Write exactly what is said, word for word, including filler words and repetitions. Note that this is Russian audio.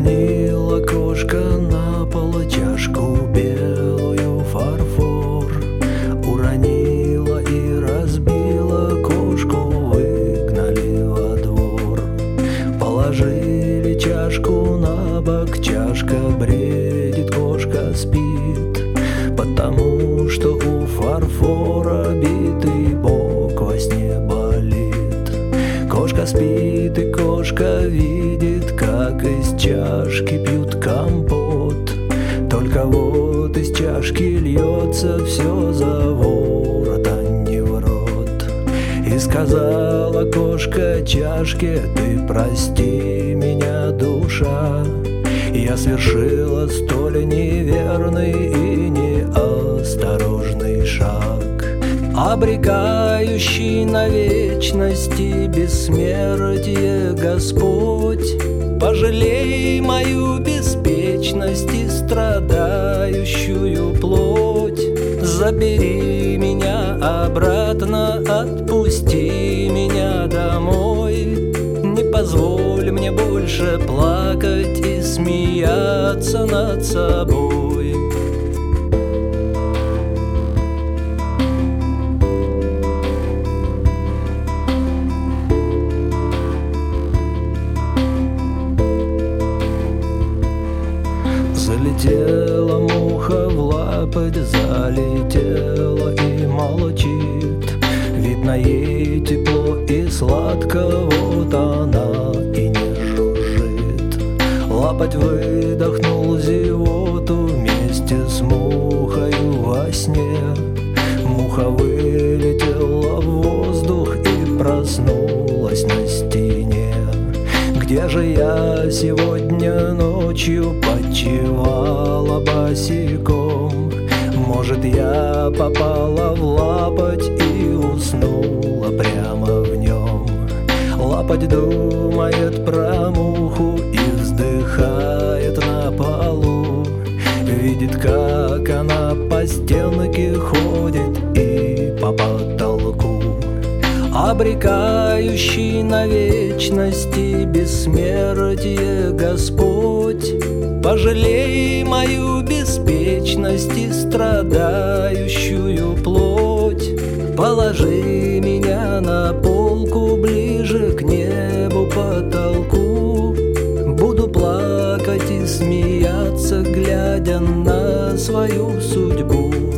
Уронила кошка на пол чашку белую фарфор. Уронила и разбила кошку, выгнали во двор. Положили чашку на бок, чашка бредит, кошка спит, потому что у фарфора битый бок во сне болит. Кошка спит, и кошка видит, как из чашки пьют компот. Только вот из чашки льется все за ворот, а не в рот. И сказала кошка чашке: ты прости меня, душа, я совершила столь неверный и неосторожный шаг, обрекающий на вечности бессмертие Господь. Пожалей мою беспечность и страдающую плоть. Забери меня обратно, отпусти меня домой. Не позволь мне больше плакать и смеяться над собой. Залетела муха в лапоть, залетела и молчит. Видно, ей тепло и сладко, вот она и не жужжит. Лапоть выдохнул зевоту вместе с мухою во сне. Муха вылетела в воздух и проснулась на стене. Где же я сегодня ночью почивала босиком? Может, я попала в лапоть и уснула прямо в нем. Лапоть думает про муху и вздыхает на полу. Видит, как она по стенке ходит и по потолку, обрекающий на вечности бессмертие Господь. Пожалей мою беспечность и страдающую плоть. Положи меня на полку ближе к небу, потолку. Буду плакать и смеяться, глядя на свою судьбу.